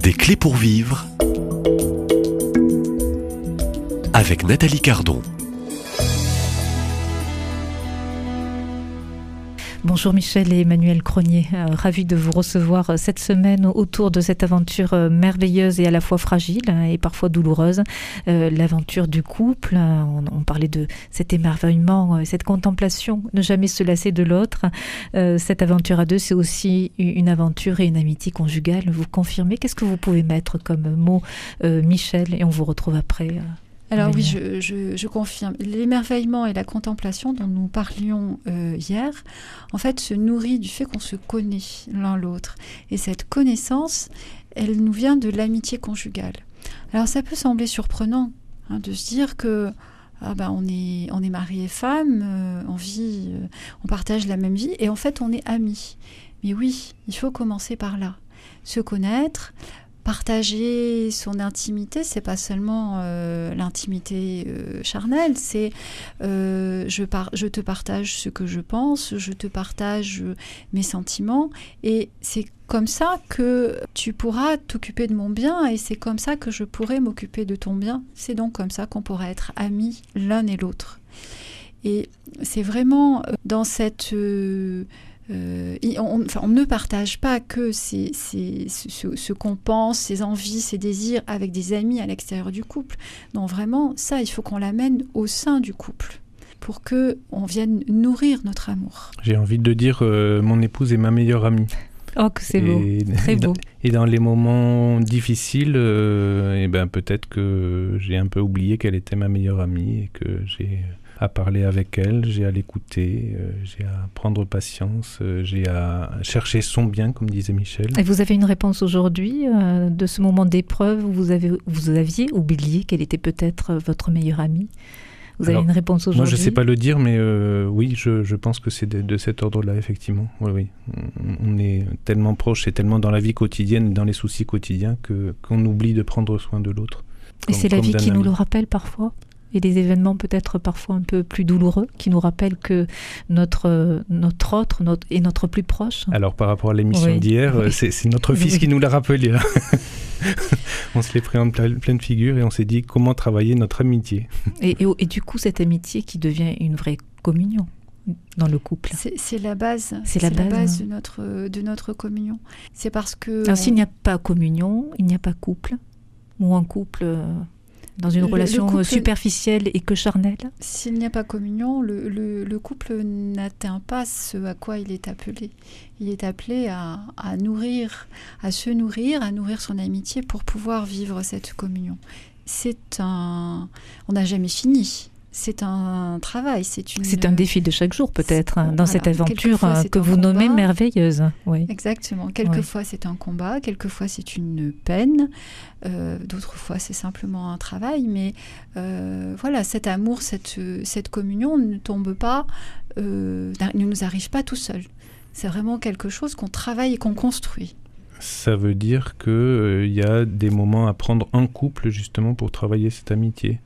Des clés pour vivre avec Nathalie Cardon. Bonjour Michel et Emmanuel Cronier, ravi de vous recevoir cette semaine autour de cette aventure merveilleuse et à la fois fragile et parfois douloureuse, l'aventure du couple. On parlait de cet émerveillement, cette contemplation, ne jamais se lasser de l'autre. Cette aventure à deux, c'est aussi une aventure et une amitié conjugale. Vous confirmez? Qu'est-ce que vous pouvez mettre comme mot, Michel? Et on vous retrouve après. Alors oui, je confirme. L'émerveillement et la contemplation dont nous parlions hier, en fait, se nourrit du fait qu'on se connaît l'un l'autre. Et cette connaissance, elle nous vient de l'amitié conjugale. Alors ça peut sembler surprenant de se dire que on est mari et femme, on partage la même vie, et en fait on est amis. Mais oui, il faut commencer par là. Se connaître. Partager son intimité, c'est pas seulement l'intimité charnelle, c'est je te partage ce que je pense, je te partage mes sentiments, et c'est comme ça que tu pourras t'occuper de mon bien, et c'est comme ça que je pourrai m'occuper de ton bien. C'est donc comme ça qu'on pourra être amis l'un et l'autre. Et c'est vraiment dans cette... on ne partage pas que ce qu'on pense, ses envies, ses désirs avec des amis à l'extérieur du couple. Non, vraiment, ça, il faut qu'on l'amène au sein du couple pour qu'on vienne nourrir notre amour. J'ai envie de dire, mon épouse est ma meilleure amie. Oh, que c'est beau, très beau. Et dans les moments difficiles, peut-être que j'ai un peu oublié qu'elle était ma meilleure amie et que j'ai... à parler avec elle, j'ai à l'écouter, j'ai à prendre patience, j'ai à chercher son bien, comme disait Michel. Et vous avez une réponse aujourd'hui de ce moment d'épreuve où vous aviez oublié qu'elle était peut-être votre meilleure amie? Vous avez une réponse aujourd'hui? Moi, je ne sais pas le dire, mais oui, je pense que c'est de cet ordre-là, effectivement. Oui. On est tellement proches et tellement dans la vie quotidienne, dans les soucis quotidiens, qu'on oublie de prendre soin de l'autre. Et c'est la vie qui nous le rappelle parfois? Et des événements peut-être parfois un peu plus douloureux qui nous rappellent que notre autre est notre plus proche. Alors par rapport à l'émission d'hier, c'est notre fils qui nous l'a rappelé. On se l'est pris en pleine figure et on s'est dit comment travailler notre amitié. Et du coup cette amitié qui devient une vraie communion dans le couple. C'est la base. C'est la base de notre communion. C'est parce que... Alors s'il n'y a pas communion, il n'y a pas couple, ou un couple... dans une relation couple, superficielle et que charnelle? S'il n'y a pas communion, le couple n'atteint pas ce à quoi il est appelé. Il est appelé à se nourrir, à nourrir son amitié pour pouvoir vivre cette communion. On n'a jamais fini. C'est un travail, c'est un défi de chaque jour peut-être, dans cette aventure que vous nommez merveilleuse. Oui. Exactement. Quelquefois c'est un combat, quelquefois c'est une peine, d'autres fois c'est simplement un travail, mais cet amour, cette communion ne tombe pas, ne nous arrive pas tout seul. C'est vraiment quelque chose qu'on travaille et qu'on construit. Ça veut dire qu'il y a des moments à prendre en couple justement pour travailler cette amitié.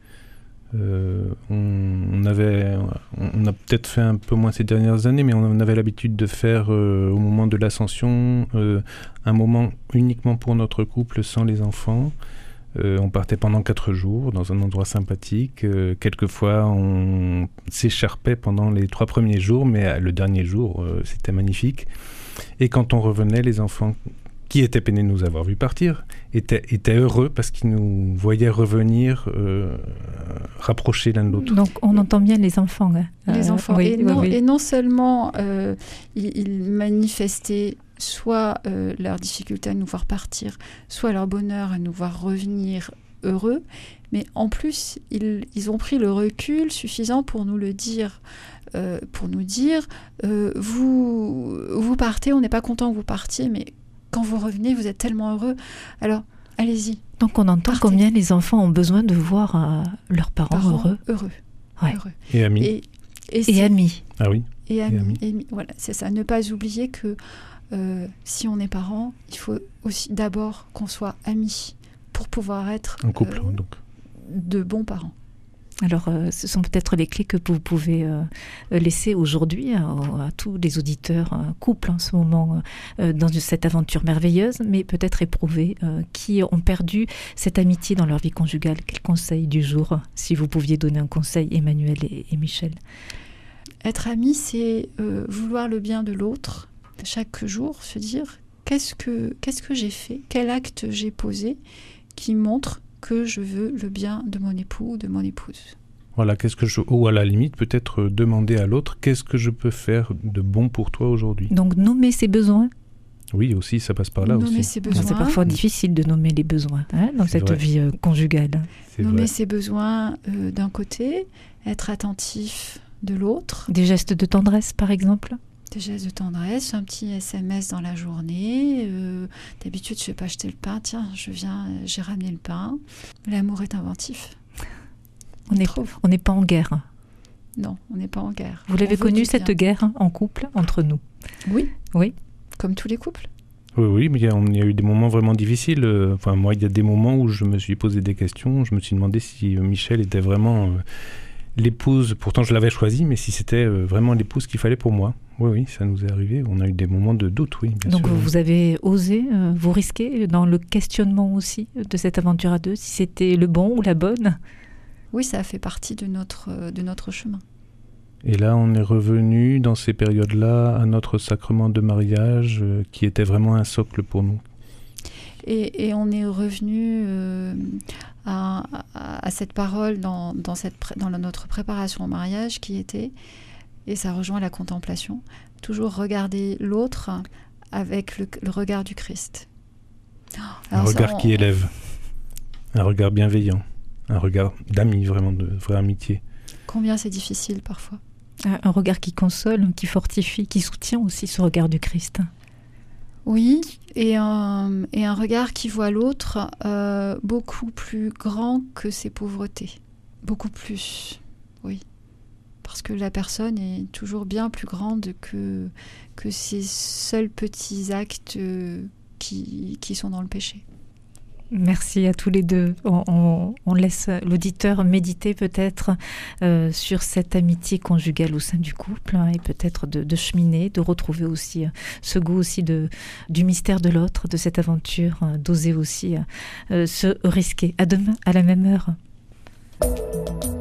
On a peut-être fait un peu moins ces dernières années, mais on avait l'habitude de faire au moment de l'ascension un moment uniquement pour notre couple sans les enfants. On partait pendant 4 jours dans un endroit sympathique. Quelquefois on s'écharpait pendant les 3 premiers jours, mais le dernier jour c'était magnifique. Et quand on revenait, les enfants qui étaient peinés de nous avoir vu partir, étaient heureux parce qu'ils nous voyaient revenir rapprochés l'un de l'autre. Donc on entend bien les enfants. Les enfants. Oui, et non seulement ils manifestaient soit leur difficulté à nous voir partir, soit leur bonheur à nous voir revenir heureux, mais en plus ils ont pris le recul suffisant pour nous le dire. Pour nous dire, vous partez, on n'est pas content que vous partiez, mais quand vous revenez, vous êtes tellement heureux. Alors, allez-y. Donc, on entend combien les enfants ont besoin de voir leurs parents heureux. Ouais. Heureux. Et amis. Et amis. Ah oui. Et amis. Voilà, c'est ça. Ne pas oublier que si on est parents, il faut aussi d'abord qu'on soit amis pour pouvoir être un couple, donc. De bons parents. Alors, ce sont peut-être les clés que vous pouvez laisser aujourd'hui à tous les auditeurs couples en ce moment dans cette aventure merveilleuse, mais peut-être éprouvés, qui ont perdu cette amitié dans leur vie conjugale. Quel conseil du jour, si vous pouviez donner un conseil, Emmanuel et Michel? Être ami, c'est vouloir le bien de l'autre. Chaque jour, se dire qu'est-ce que j'ai fait, quel acte j'ai posé qui montre que je veux le bien de mon époux ou de mon épouse. Voilà, ou à la limite, peut-être demander à l'autre, qu'est-ce que je peux faire de bon pour toi aujourd'hui? Donc, nommer ses besoins. Oui, aussi, ça passe par là nommer aussi. Ses besoins. C'est parfois difficile de nommer les besoins dans cette vrai. vie conjugale. Nommer ses besoins d'un côté, être attentif de l'autre. Des gestes de tendresse, par exemple? Des gestes de tendresse, un petit SMS dans la journée. D'habitude, je ne vais pas acheter le pain. Tiens, j'ai ramené le pain. L'amour est inventif. On n'est pas en guerre. Non, on n'est pas en guerre. Vous l'avez connue, cette guerre en couple, entre nous? Oui. Oui. Comme tous les couples. Oui, mais il y a eu des moments vraiment difficiles. Moi, il y a des moments où je me suis posé des questions. Je me suis demandé si Michel était vraiment l'épouse. Pourtant, je l'avais choisie, mais si c'était vraiment l'épouse qu'il fallait pour moi. Oui, ça nous est arrivé. On a eu des moments de doute, oui, bien sûr. Donc, vous avez osé vous risquer dans le questionnement aussi de cette aventure à deux, si c'était le bon ou la bonne? Oui, ça a fait partie de notre chemin. Et là, on est revenu dans ces périodes-là à notre sacrement de mariage qui était vraiment un socle pour nous. Et on est revenu à cette parole dans notre préparation au mariage qui était, et ça rejoint la contemplation, toujours regarder l'autre avec le regard du Christ. Un regard qui élève, un regard bienveillant, un regard d'ami, vraiment de vraie amitié. Combien c'est difficile parfois. Un regard qui console, qui fortifie, qui soutient aussi ce regard du Christ. Oui, et un regard qui voit l'autre beaucoup plus grand que ses pauvretés. Beaucoup plus, oui. Parce que la personne est toujours bien plus grande que ces seuls petits actes qui sont dans le péché. Merci à tous les deux. On laisse l'auditeur méditer peut-être sur cette amitié conjugale au sein du couple et peut-être de cheminer, de retrouver aussi ce goût aussi du mystère de l'autre, de cette aventure, d'oser aussi se risquer. À demain, à la même heure.